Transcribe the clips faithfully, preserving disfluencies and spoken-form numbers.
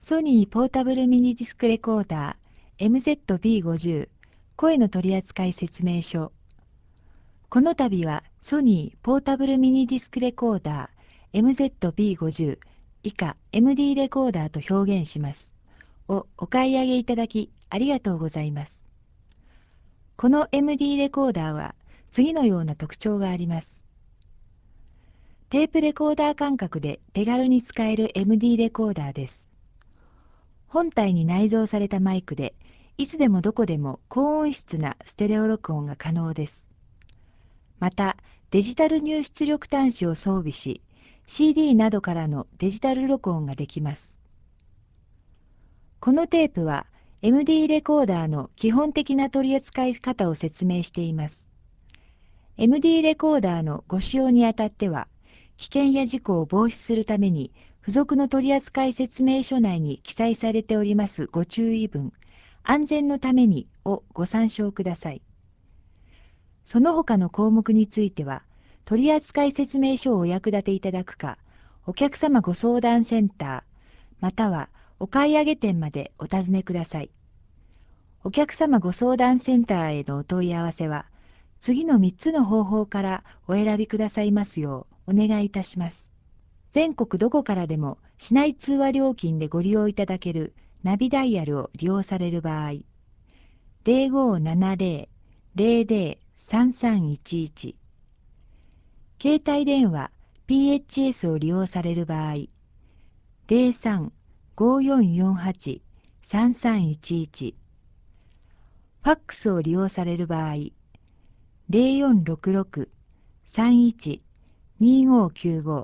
ソニーポータブルミニディスクレコーダー エムゼットビーごじゅう 声の取扱説明書。この度はソニーポータブルミニディスクレコーダー エムゼットビーごじゅう 以下 エムディー レコーダーと表現しますをお買い上げいただきありがとうございます。この エムディー レコーダーは次のような特徴があります。テープレコーダー感覚で手軽に使える エムディー レコーダーです。本体に内蔵されたマイクで、いつでもどこでも高音質なステレオ録音が可能です。また、デジタル入出力端子を装備し、シーディー などからのデジタル録音ができます。このテープは エムディー レコーダーの基本的な取り扱い方を説明しています。エムディー レコーダーのご使用にあたっては、危険や事故を防止するために、付属の取扱説明書内に記載されておりますご注意文、安全のためにをご参照ください。その他の項目については、取扱説明書をお役立ていただくか、お客様ご相談センター、またはお買い上げ店までお尋ねください。お客様ご相談センターへのお問い合わせは、次のみっつの方法からお選びくださいますようお願いいたします。全国どこからでも市内通話料金でご利用いただけるナビダイヤルを利用される場合、ゼロごーななゼロ ゼロゼロ さんさんいちいち、携帯電話 ピーエイチエス を利用される場合、ゼロさん ごーよんよんはち さんさんいちいち、ファックスを利用される場合、ゼロよんろくろく さんいち にごきゅうご。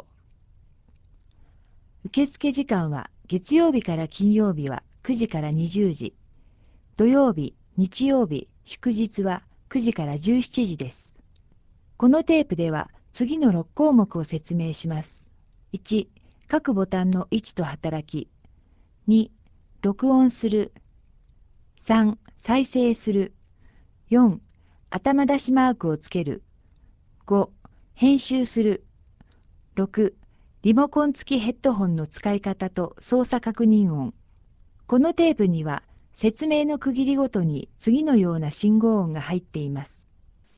受付時間は月曜日から金曜日はくじからにじゅうじ、土曜日、日曜日、祝日はくじからじゅうしちじです。このテープでは次のろっこうもくを説明します。いち、各ボタンの位置と働き。に、録音する。さん、再生する。よん、頭出しマークをつける。ご、編集する。ろく、リモコン付きヘッドホンの使い方と操作確認音。このテープには説明の区切りごとに次のような信号音が入っています。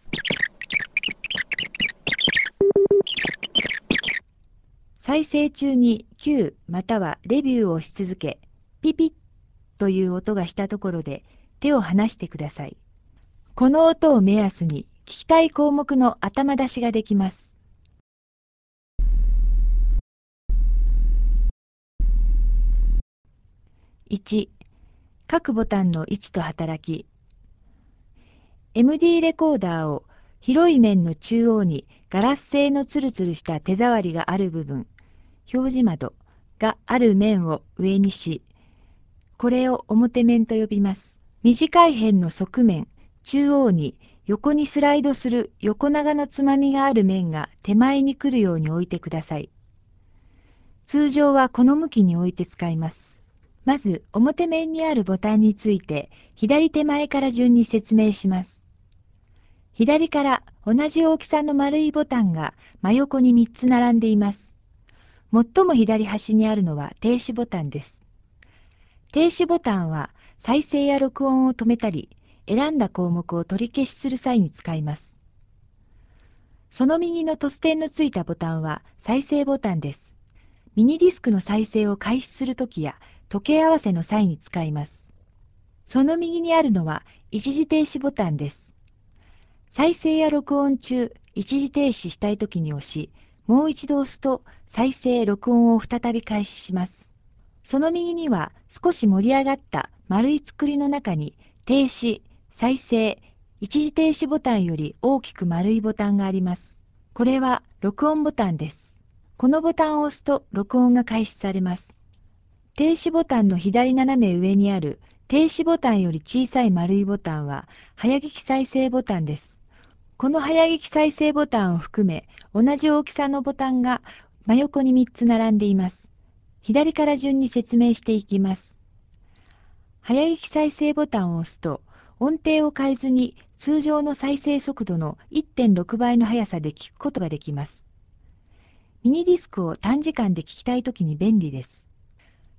再生中に Q またはレビューをし続け、ピピッという音がしたところで手を離してください。この音を目安に聞きたい項目の頭出しができます。いち、各ボタンの位置と働き。エムディー レコーダーを広い面の中央にガラス製のツルツルした手触りがある部分、表示窓がある面を上にし、これを表面と呼びます。短い辺の側面、中央に横にスライドする横長のつまみがある面が手前に来るように置いてください。通常はこの向きに置いて使います。まず表面にあるボタンについて左手前から順に説明します。左から同じ大きさの丸いボタンが真横にみっつ並んでいます。最も左端にあるのは停止ボタンです。停止ボタンは再生や録音を止めたり、選んだ項目を取り消しする際に使います。その右の凸点のついたボタンは再生ボタンです。ミニディスクの再生を開始するときや時計合わせの際に使います。その右にあるのは一時停止ボタンです。再生や録音中、一時停止したいときに押し、もう一度押すと再生、録音を再び開始します。その右には少し盛り上がった丸い作りの中に停止、再生、一時停止ボタンより大きく丸いボタンがあります。これは録音ボタンです。このボタンを押すと録音が開始されます。停止ボタンの左斜め上にある停止ボタンより小さい丸いボタンは早聞き再生ボタンです。この早聞き再生ボタンを含め同じ大きさのボタンが真横にみっつ並んでいます。左から順に説明していきます。早聞き再生ボタンを押すと音程を変えずに通常の再生速度の いってんろくばいの速さで聞くことができます。ミニディスクを短時間で聞きたいときに便利です。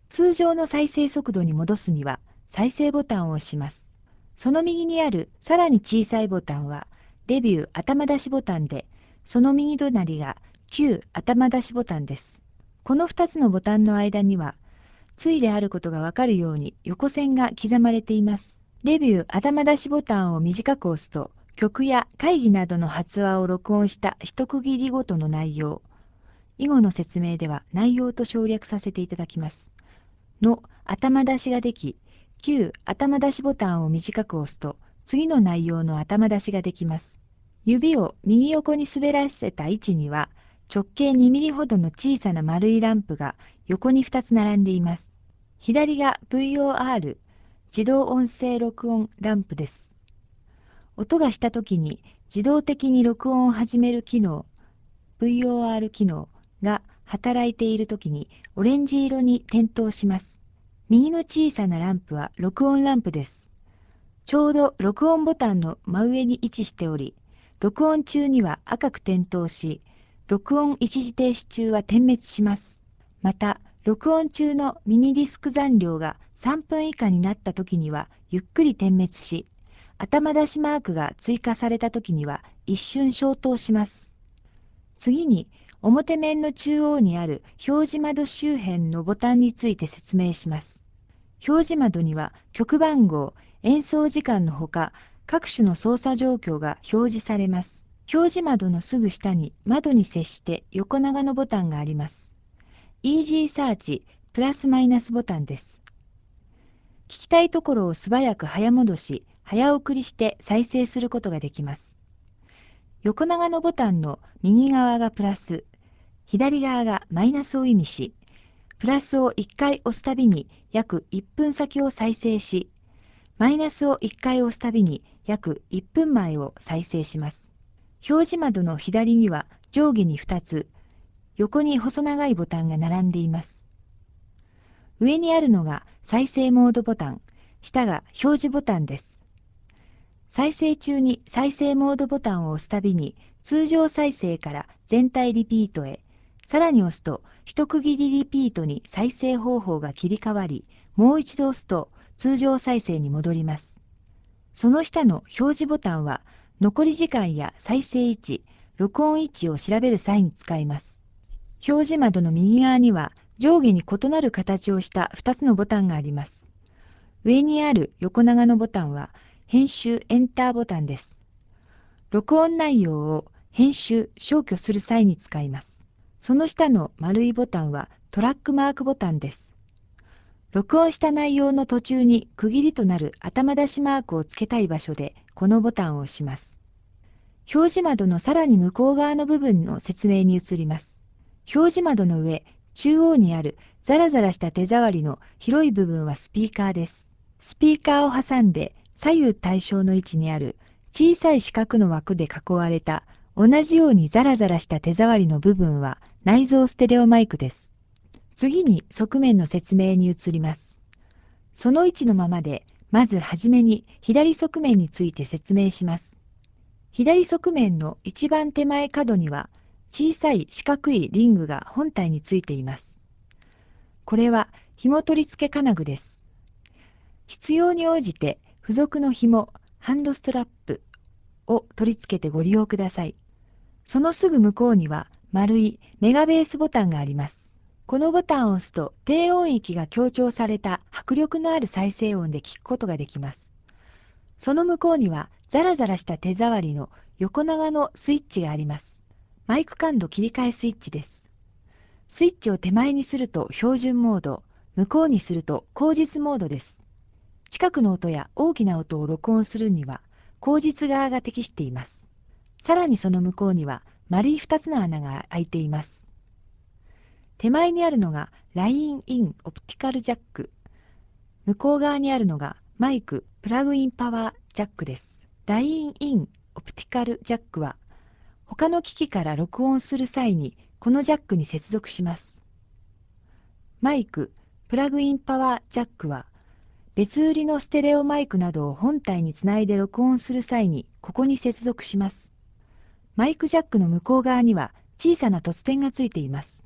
通常の再生速度に戻すには再生ボタンを押します。その右にあるさらに小さいボタンはレビュー頭出しボタンで、その右隣が旧頭出しボタンです。このふたつのボタンの間には、対であることがわかるように横線が刻まれています。レビュー頭出しボタンを短く押すと、曲や会議などの発話を録音した一区切りごとの内容、以後の説明では内容と省略させていただきます。の頭出しができ、旧頭出しボタンを短く押すと、次の内容の頭出しができます。指を右横に滑らせた位置には、直径にミリほどの小さな丸いランプが横にふたつ並んでいます。左が ブイオーアール、自動音声録音ランプです。音がしたときに自動的に録音を始める機能、ブイオーアール 機能が働いているときにオレンジ色に点灯します。右の小さなランプは録音ランプです。ちょうど録音ボタンの真上に位置しており、録音中には赤く点灯し、録音一時停止中は点滅します。また、録音中のミニディスク残量がさんぷん以下になったときにはゆっくり点滅し、頭出しマークが追加されたときには一瞬消灯します。次に、表面の中央にある表示窓周辺のボタンについて説明します。表示窓には曲番号、演奏時間のほか、各種の操作状況が表示されます。表示窓のすぐ下に窓に接して横長のボタンがあります。イージーサーチプラスマイナスボタンです。聞きたいところを素早く早戻し、早送りして再生することができます。横長のボタンの右側がプラス、左側がマイナスを意味し、プラスをいっかい押すたびに約いっぷん先を再生し、マイナスをいっかい押すたびに約いっぷんまえを再生します。表示窓の左には上下にふたつ、横に細長いボタンが並んでいます。上にあるのが再生モードボタン、下が表示ボタンです。再生中に再生モードボタンを押すたびに通常再生から全体リピートへ、さらに押すと一区切りリピートに再生方法が切り替わり、もう一度押すと通常再生に戻ります。その下の表示ボタンは残り時間や再生位置、録音位置を調べる際に使います。表示窓の右側には上下に異なる形をしたふたつのボタンがあります。上にある横長のボタンは編集エンターボタンです。録音内容を編集消去する際に使います。その下の丸いボタンはトラックマークボタンです。録音した内容の途中に区切りとなる頭出しマークをつけたい場所でこのボタンを押します。表示窓のさらに向こう側の部分の説明に移ります。表示窓の上、中央にあるザラザラした手触りの広い部分はスピーカーです。スピーカーを挟んで左右対称の位置にある小さい四角の枠で囲われた同じようにザラザラした手触りの部分は内蔵ステレオマイクです。次に側面の説明に移ります。その位置のままで、まずはじめに左側面について説明します。左側面の一番手前角には小さい四角いリングが本体についています。これは紐取り付け金具です。必要に応じて付属の紐、ハンドストラップを取り付けてご利用ください。そのすぐ向こうには丸いメガベースボタンがあります。このボタンを押すと低音域が強調された迫力のある再生音で聞くことができます。その向こうにはザラザラした手触りの横長のスイッチがあります。マイク感度切り替えスイッチです。スイッチを手前にすると標準モード、向こうにすると後日モードです。近くの音や大きな音を録音するには後日側が適しています。さらにその向こうには丸いふたつの穴が開いています。手前にあるのがラインインオプティカルジャック。向こう側にあるのがマイクプラグインパワージャックです。ラインインオプティカルジャックは他の機器から録音する際にこのジャックに接続します。マイクプラグインパワージャックは別売りのステレオマイクなどを本体につないで録音する際にここに接続します。マイクジャックの向こう側には小さな凸点がついています。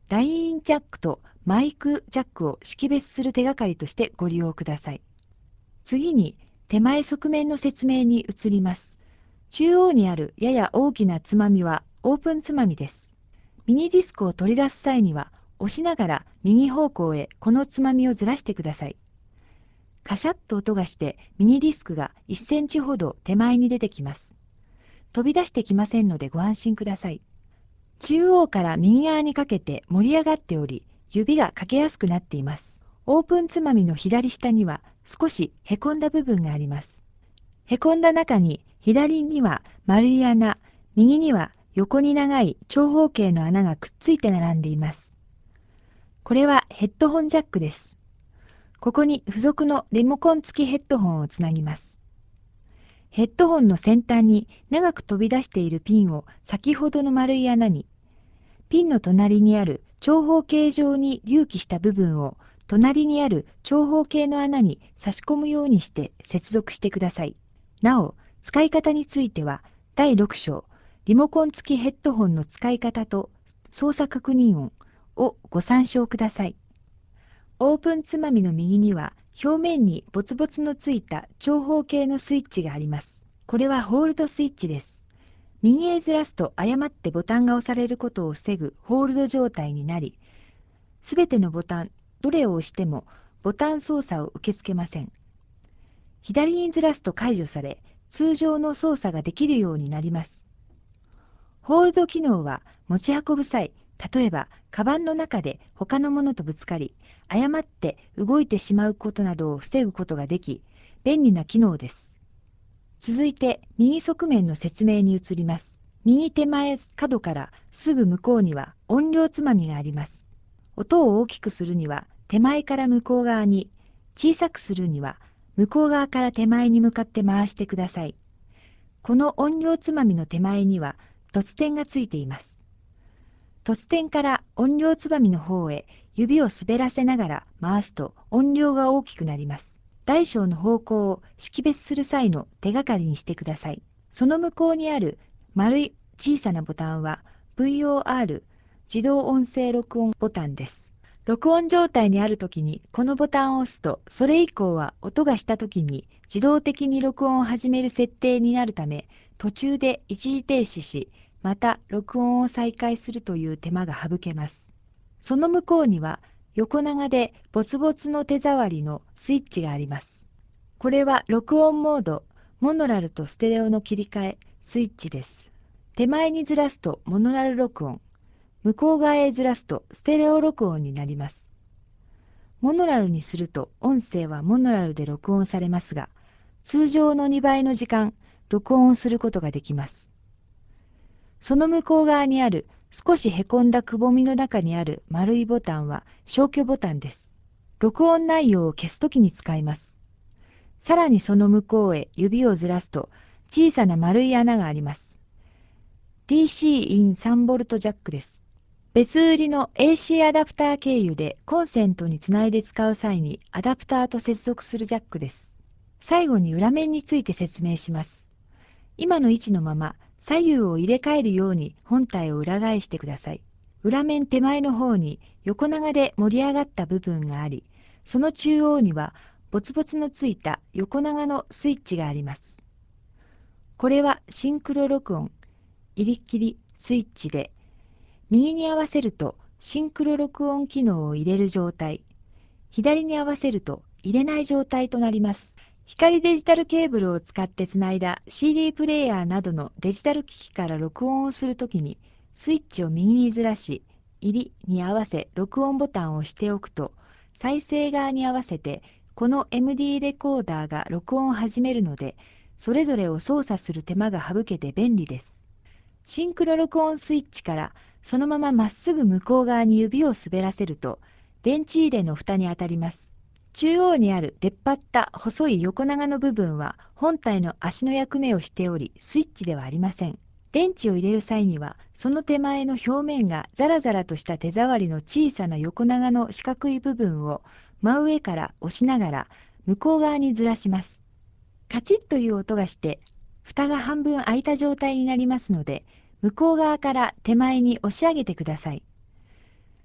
ライン ジャックとマイクジャックを識別する手がかりとしてご利用ください。次に手前側面の説明に移ります。中央にあるやや大きなつまみはオープンつまみです。ミニディスクを取り出す際には押しながら右方向へこのつまみをずらしてください。カシャッと音がしてミニディスクがいっセンチほど手前に出てきます。飛び出してきませんのでご安心ください。中央から右側にかけて盛り上がっており、指がかけやすくなっています。オープンつまみの左下には少しへこんだ部分があります。へこんだ中に左には丸い穴、右には横に長い長方形の穴がくっついて並んでいます。これはヘッドホンジャックです。ここに付属のリモコン付きヘッドホンをつなぎます。ヘッドホンの先端に長く飛び出しているピンを先ほどの丸い穴に、ピンの隣にある長方形状に隆起した部分を隣にある長方形の穴に差し込むようにして接続してください。なお、使い方についてはだいろく章、リモコン付きヘッドホンの使い方と操作確認音をご参照ください。オープンつまみの右には表面にボツボツのついた長方形のスイッチがあります。これはホールドスイッチです。右へずらすと誤ってボタンが押されることを防ぐホールド状態になり、すべてのボタン、どれを押してもボタン操作を受け付けません。左にずらすと解除され、通常の操作ができるようになります。ホールド機能は持ち運ぶ際、例えばカバンの中で他のものとぶつかり、誤って動いてしまうことなどを防ぐことができ、便利な機能です。続いて右側面の説明に移ります。右手前角からすぐ向こうには音量つまみがあります。音を大きくするには手前から向こう側に、小さくするには向こう側から手前に向かって回してください。この音量つまみの手前には凸点がついています。凸点から音量つまみの方へ指を滑らせながら回すと音量が大きくなります。大小の方向を識別する際の手がかりにしてください。その向こうにある丸い小さなボタンは ブイオーアール 自動音声録音ボタンです。録音状態にあるときにこのボタンを押すと、それ以降は音がしたときに自動的に録音を始める設定になるため、途中で一時停止し、また録音を再開するという手間が省けます。その向こうには横長でボツボツの手触りのスイッチがあります。これは録音モード、モノラルとステレオの切り替え、スイッチです。手前にずらすとモノラル録音、向こう側へずらすとステレオ録音になります。モノラルにすると音声はモノラルで録音されますが、通常のにばいの時間、録音することができます。その向こう側にある少しへこんだくぼみの中にある丸いボタンは消去ボタンです。録音内容を消すときに使います。さらにその向こうへ指をずらすと小さな丸い穴があります。ディーシー インさんボルトジャックです。別売りの エーシー アダプター経由でコンセントにつないで使う際にアダプターと接続するジャックです。最後に裏面について説明します。今の位置のまま左右を入れ替えるように本体を裏返してください。裏面手前の方に横長で盛り上がった部分があり、その中央にはボツボツのついた横長のスイッチがあります。これはシンクロ録音、入り切りスイッチで、右に合わせるとシンクロ録音機能を入れる状態、左に合わせると入れない状態となります。光デジタルケーブルを使ってつないだ シーディー プレイヤーなどのデジタル機器から録音をするときに、スイッチを右にずらし、入りに合わせ録音ボタンを押しておくと、再生側に合わせてこの エムディー レコーダーが録音を始めるので、それぞれを操作する手間が省けて便利です。シンクロ録音スイッチからそのまままっすぐ向こう側に指を滑らせると、電池入れの蓋に当たります。中央にある出っ張った細い横長の部分は本体の足の役目をしており、スイッチではありません。電池を入れる際には、その手前の表面がザラザラとした手触りの小さな横長の四角い部分を真上から押しながら向こう側にずらします。カチッという音がして、蓋が半分開いた状態になりますので、向こう側から手前に押し上げてください。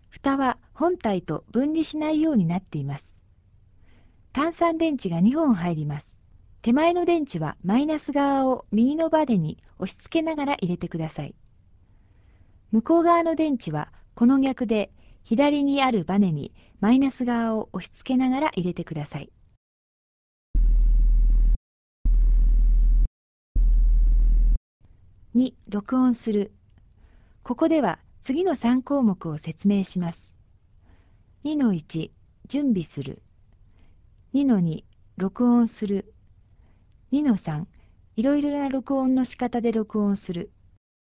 蓋は本体と分離しないようになっています。単三電池がにほん入ります。手前の電池はマイナス側を右のバネに押し付けながら入れてください。向こう側の電池はこの逆で左にあるバネにマイナス側を押し付けながら入れてください。に、録音する。ここでは次のさん項目を説明します。にのいち、準備する。にのに、録音する。にのさん、いろいろな録音の仕方で録音する。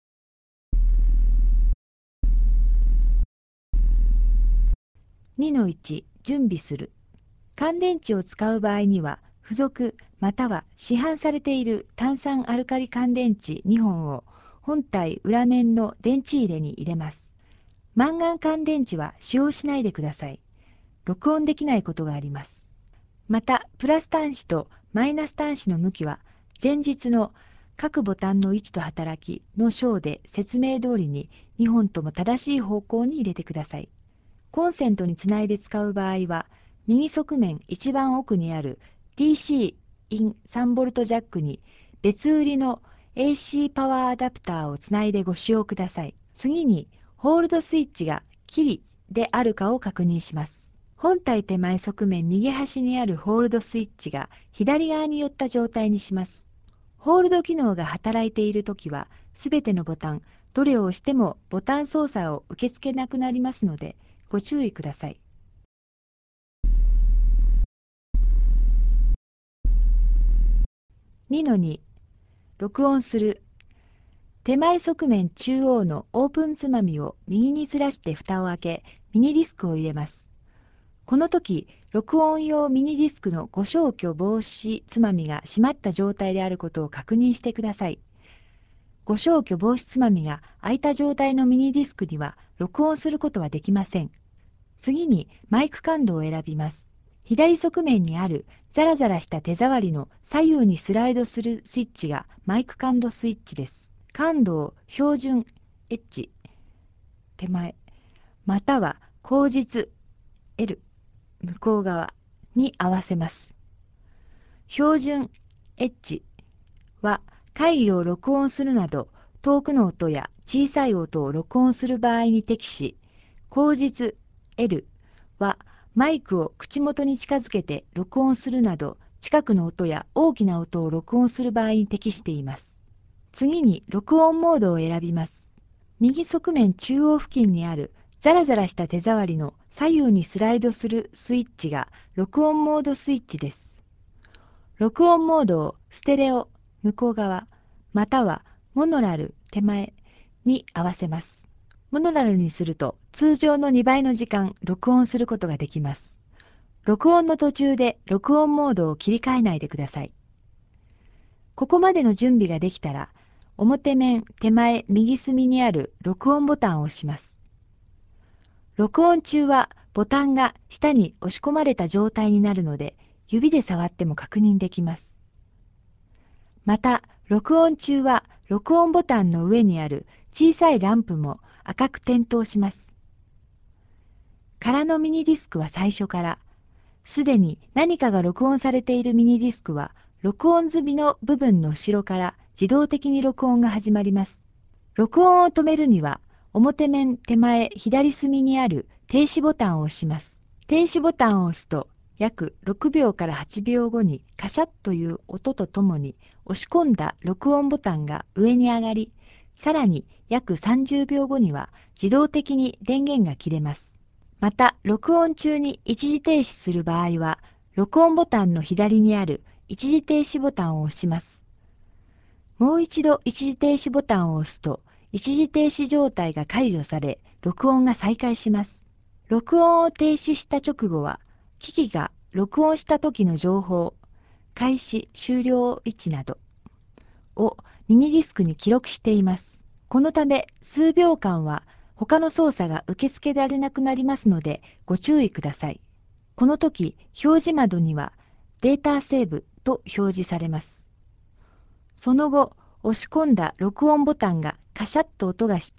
にのいち、準備する。乾電池を使う場合には、付属または市販されている炭酸アルカリ乾電池にほんを本体裏面の電池入れに入れます。マンガン乾電池は使用しないでください。録音できないことがあります。また、プラス端子とマイナス端子の向きは、前日の各ボタンの位置と働きの章で説明通りににほんとも正しい方向に入れてください。コンセントにつないで使う場合は、右側面一番奥にある ディーシー インさんボルトジャックに別売りの エーシー パワーアダプターをつないでご使用ください。次に、ホールドスイッチが切りであるかを確認します。本体手前側面右端にあるホールドスイッチが左側に寄った状態にします。ホールド機能が働いているときは、すべてのボタン、どれを押してもボタン操作を受け付けなくなりますので、ご注意ください。にのに、録音する。手前側面中央のオープンつまみを右にずらして蓋を開け、ミニディスクを入れます。この時、録音用ミニディスクの誤消去防止つまみが閉まった状態であることを確認してください。誤消去防止つまみが開いた状態のミニディスクには録音することはできません。次にマイク感度を選びます。左側面にあるザラザラした手触りの左右にスライドするスイッチがマイク感度スイッチです。感度を標準エッジ手前または後日 L 向こう側に合わせます。標準エッジは会議を録音するなど遠くの音や小さい音を録音する場合に適し、後日 L はマイクを口元に近づけて録音するなど近くの音や大きな音を録音する場合に適しています。次に録音モードを選びます。右側面中央付近にあるザラザラした手触りの左右にスライドするスイッチが録音モードスイッチです。録音モードをステレオ向こう側またはモノラル手前に合わせます。モノラルにすると通常のにばいの時間録音することができます。録音の途中で録音モードを切り替えないでください。ここまでの準備ができたら、表面手前右隅にある録音ボタンを押します。録音中はボタンが下に押し込まれた状態になるので、指で触っても確認できます。また、録音中は録音ボタンの上にある小さいランプも赤く点灯します。空のミニディスクは最初から、すでに何かが録音されているミニディスクは、録音済みの部分の後ろから自動的に録音が始まります。録音を止めるには、表面手前左隅にある停止ボタンを押します。停止ボタンを押すと、約ろくびょうからはちびょうごにカシャッという音とともに押し込んだ録音ボタンが上に上がり、さらに約さんじゅうびょうごには自動的に電源が切れます。また、録音中に一時停止する場合は、録音ボタンの左にある一時停止ボタンを押します。もう一度一時停止ボタンを押すと、一時停止状態が解除され、録音が再開します。録音を停止した直後は、機器が録音した時の情報、開始、終了位置などをミニディスクに記録しています。このため、数秒間は他の操作が受け付けられなくなりますので、ご注意ください。この時、表示窓にはデータセーブと表示されます。その後、押し込んだ録音ボタンがカシャッと音がして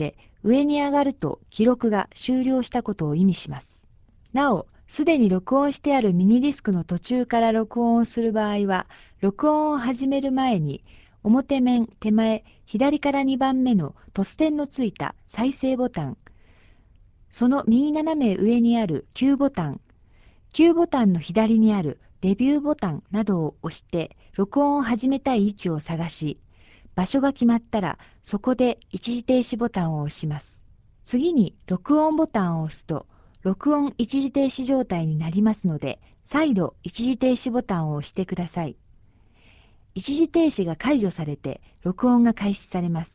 上に上がると記録が終了したことを意味します。なお、すでに録音してあるミニディスクの途中から録音をする場合は、録音を始める前に、表面手前左からにばんめの凸点のついた再生ボタン、その右斜め上にあるQボタン、Qボタンの左にあるレビューボタンなどを押して、録音を始めたい位置を探し、場所が決まったら、そこで一時停止ボタンを押します。次に録音ボタンを押すと、録音一時停止状態になりますので、再度一時停止ボタンを押してください。一時停止が解除されて、録音が開始されます。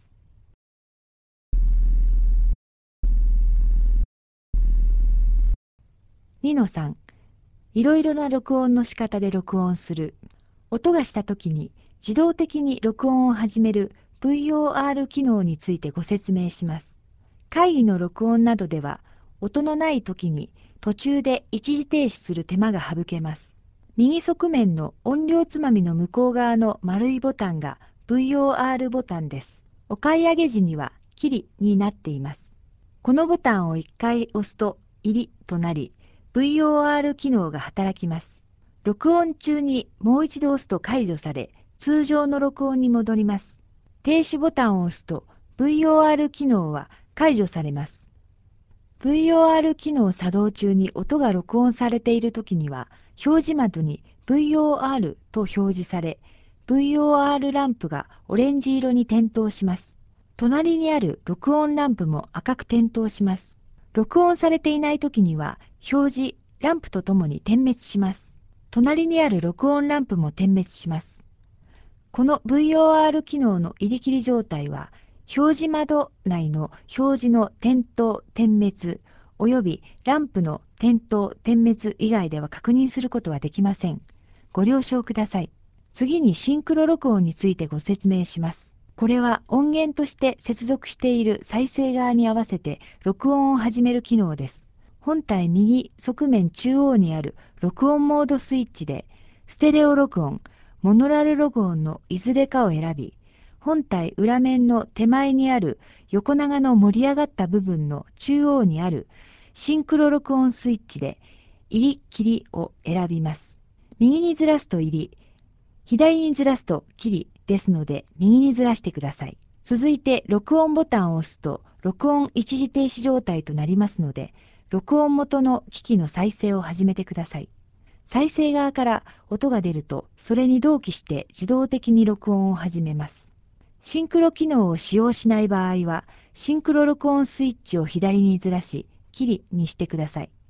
にのさん、いろいろな録音の仕方で録音する。音がしたときに自動的に録音を始める ブイオーアール 機能についてご説明します。会議の録音などでは、音のないときに途中で一時停止する手間が省けます。右側面の音量つまみの向こう側の丸いボタンが ブイオーアール ボタンです。お買い上げ時には切りになっています。このボタンをいっかい押すと入りとなり、ブイオーアール 機能が働きます。録音中にもう一度押すと解除され、通常の録音に戻ります。停止ボタンを押すと ブイオーアール 機能は解除されます。ブイオーアール 機能作動中に音が録音されているときには、表示窓に ブイオーアール と表示され、ブイオーアール ランプがオレンジ色に点灯します。隣にある録音ランプも赤く点灯します。録音されていないときには、表示、ランプとともに点滅します。隣にある録音ランプも点滅します。この ブイオーアール 機能の入り切り状態は、表示窓内の表示の点灯、点滅、およびランプの点灯、点滅以外では確認することはできません。ご了承ください。次にシンクロ録音についてご説明します。これは音源として接続している再生側に合わせて録音を始める機能です。本体右側面中央にある録音モードスイッチで、ステレオ録音、モノラル録音のいずれかを選び、本体裏面の手前にある横長の盛り上がった部分の中央にあるシンクロ録音スイッチで入り切りを選びます。右にずらすと入り、左にずらすと切りですので右にずらしてください。続いて録音ボタンを押すと録音一時停止状態となりますので、録音元の機器の再生を始めてください。再生側から音が出ると、それに同期して自動的に録音を始めます。シンクロ機能を使用しない場合は、シンクロ録音スイッチを左にずらし、切りにしてください。